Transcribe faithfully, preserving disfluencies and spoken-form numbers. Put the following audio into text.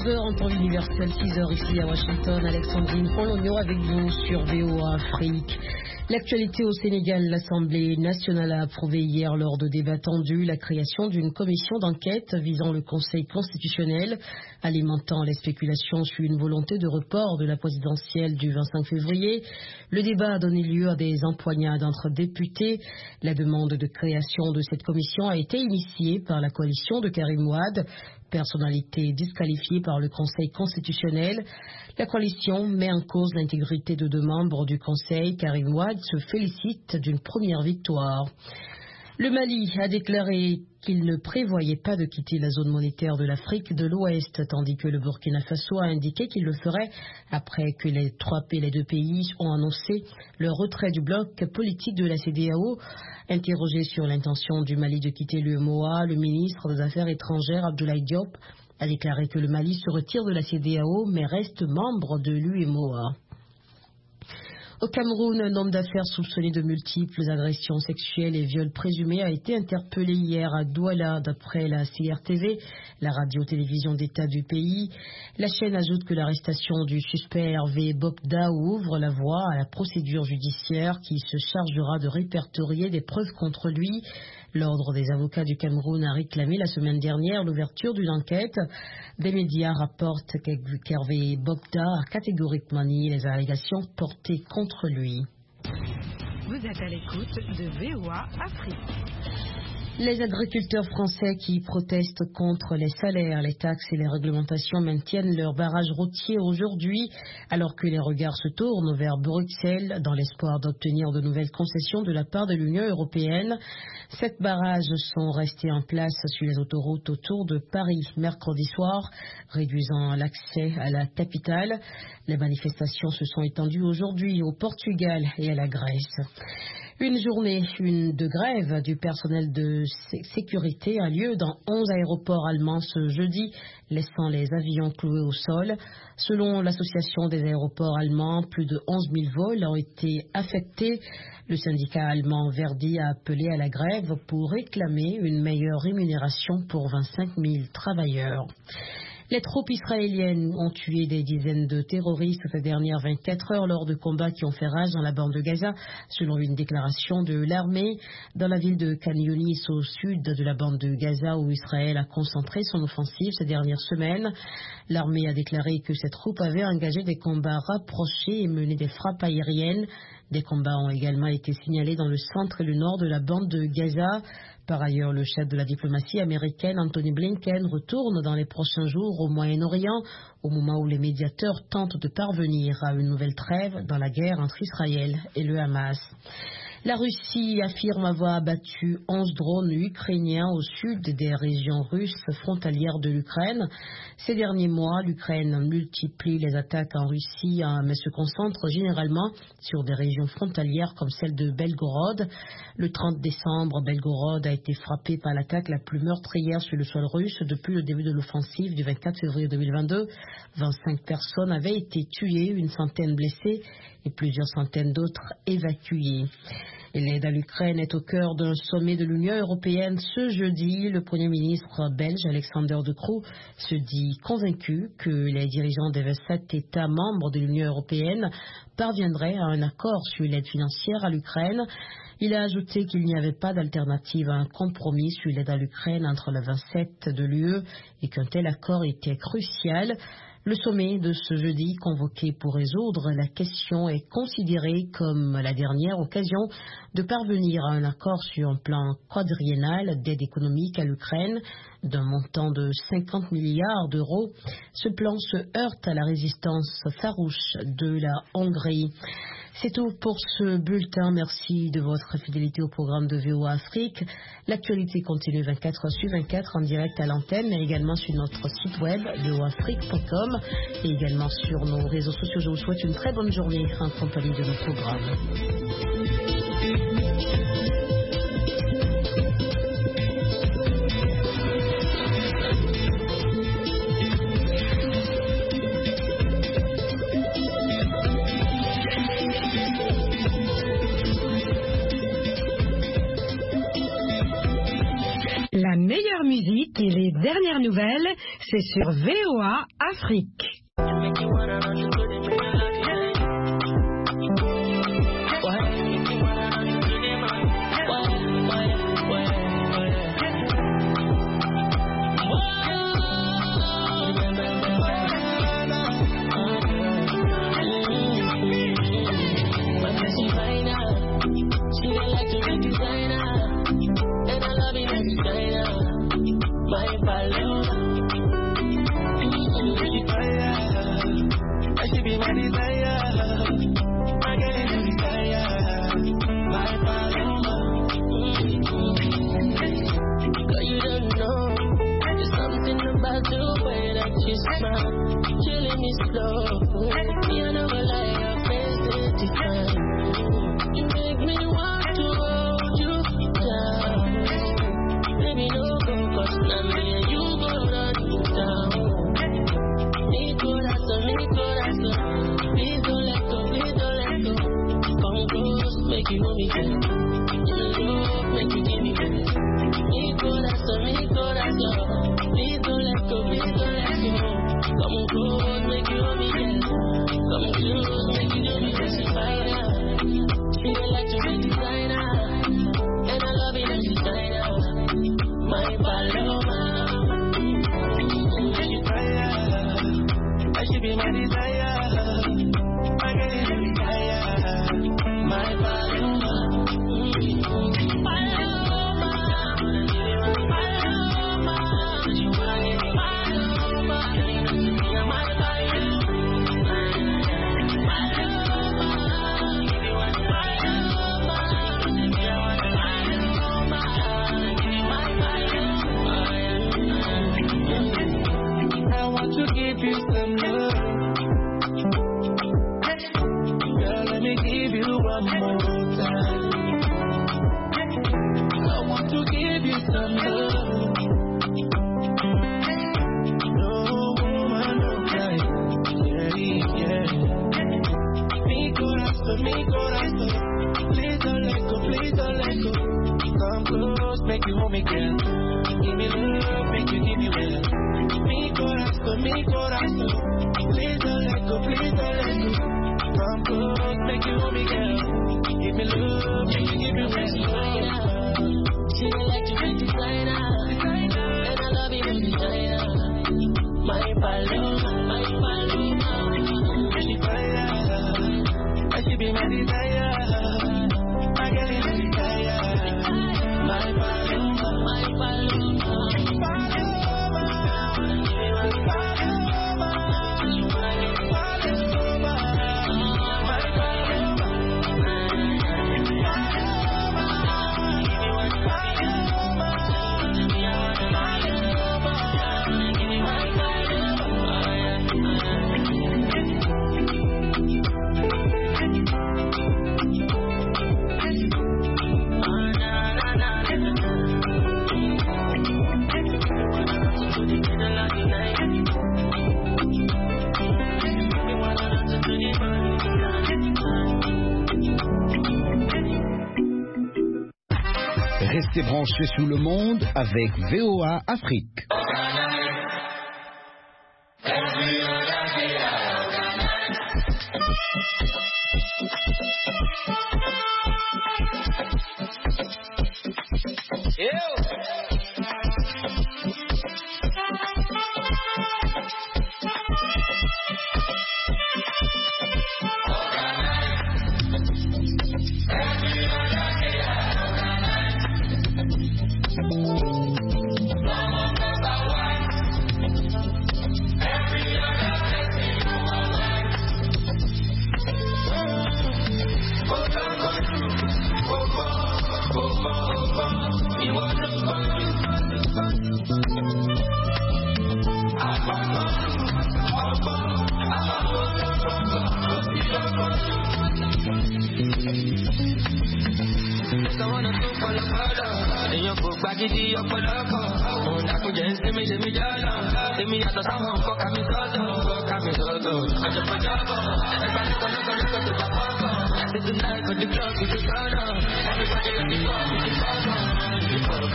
onze heures en temps universel, six heures ici à Washington. Alexandrine Polonio avec vous sur V O A Afrique. L'actualité au Sénégal, l'Assemblée nationale a approuvé hier lors de débats tendus la création d'une commission d'enquête visant le Conseil constitutionnel, alimentant les spéculations sur une volonté de report de la présidentielle du vingt-cinq février. Le débat a donné lieu à des empoignades entre députés. La demande de création de cette commission a été initiée par la coalition de Karim Wade, personnalité disqualifiée par le Conseil constitutionnel. La coalition met en cause l'intégrité de deux membres du Conseil. Karim Wade se félicite d'une première victoire. Le Mali a déclaré qu'il ne prévoyait pas de quitter la zone monétaire de l'Afrique de l'Ouest, tandis que le Burkina Faso a indiqué qu'il le ferait après que les trois pays, les deux pays ont annoncé le retrait du bloc politique de la C D A O. Interrogé sur l'intention du Mali de quitter l'U E M O A, le ministre des Affaires étrangères Abdoulaye Diop a déclaré que le Mali se retire de la C D A O mais reste membre de l'U E M O A. Au Cameroun, un homme d'affaires soupçonné de multiples agressions sexuelles et viols présumés a été interpellé hier à Douala, d'après la C R T V, la radio-télévision d'État du pays. La chaîne ajoute que l'arrestation du suspect Hervé Bokda ouvre la voie à la procédure judiciaire qui se chargera de répertorier des preuves contre lui. L'Ordre des avocats du Cameroun a réclamé la semaine dernière l'ouverture d'une enquête. Des médias rapportent qu'Hervé Bokda a catégoriquement nié les allégations portées contre lui. Vous êtes à l'écoute de V O A Afrique. Les agriculteurs français qui protestent contre les salaires, les taxes et les réglementations maintiennent leur barrage routier aujourd'hui, alors que les regards se tournent vers Bruxelles dans l'espoir d'obtenir de nouvelles concessions de la part de l'Union européenne. Sept barrages sont restés en place sur les autoroutes autour de Paris mercredi soir, réduisant l'accès à la capitale. Les manifestations se sont étendues aujourd'hui au Portugal et à la Grèce. Une journée une de grève du personnel de sécurité a lieu dans onze aéroports allemands ce jeudi, laissant les avions cloués au sol. Selon l'association des aéroports allemands, plus de onze mille vols ont été affectés. Le syndicat allemand Verdi a appelé à la grève pour réclamer une meilleure rémunération pour vingt-cinq mille travailleurs. Les troupes israéliennes ont tué des dizaines de terroristes ces dernières vingt-quatre heures lors de combats qui ont fait rage dans la bande de Gaza, selon une déclaration de l'armée. Dans la ville de Khan Younis, au sud de la bande de Gaza, où Israël a concentré son offensive ces dernières semaines, l'armée a déclaré que ses troupes avaient engagé des combats rapprochés et mené des frappes aériennes. Des combats ont également été signalés dans le centre et le nord de la bande de Gaza. Par ailleurs, le chef de la diplomatie américaine, Anthony Blinken, retourne dans les prochains jours au Moyen-Orient, au moment où les médiateurs tentent de parvenir à une nouvelle trêve dans la guerre entre Israël et le Hamas. La Russie affirme avoir abattu onze drones ukrainiens au sud des régions russes frontalières de l'Ukraine. Ces derniers mois, l'Ukraine multiplie les attaques en Russie, mais se concentre généralement sur des régions frontalières comme celle de Belgorod. Le trente décembre, Belgorod a été frappé par l'attaque la plus meurtrière sur le sol russe depuis le début de l'offensive du vingt-quatre février deux mille vingt-deux. vingt-cinq personnes avaient été tuées, une centaine blessées et plusieurs centaines d'autres évacuées. Et l'aide à l'Ukraine est au cœur d'un sommet de l'Union européenne ce jeudi. Le Premier ministre belge Alexander De Croo se dit convaincu que les dirigeants des vingt-sept États membres de l'Union européenne parviendraient à un accord sur l'aide financière à l'Ukraine. Il a ajouté qu'il n'y avait pas d'alternative à un compromis sur l'aide à l'Ukraine entre les vingt-sept de l'U E et qu'un tel accord était crucial. Le sommet de ce jeudi, convoqué pour résoudre la question, est considéré comme la dernière occasion de parvenir à un accord sur un plan quadriennal d'aide économique à l'Ukraine d'un montant de cinquante milliards d'euros. Ce plan se heurte à la résistance farouche de la Hongrie. C'est tout pour ce bulletin. Merci de votre fidélité au programme de V O A Afrique. L'actualité continue vingt-quatre heures sur vingt-quatre en direct à l'antenne, mais également sur notre site web v o afrique point com et également sur nos réseaux sociaux. Je vous souhaite une très bonne journée en compagnie de nos programmes. La meilleure musique et les dernières nouvelles, c'est sur V O A Afrique. Restez branchés sur le monde avec V O A Afrique. It's the night, but the club is the turn up. Everybody in the club is the turn up.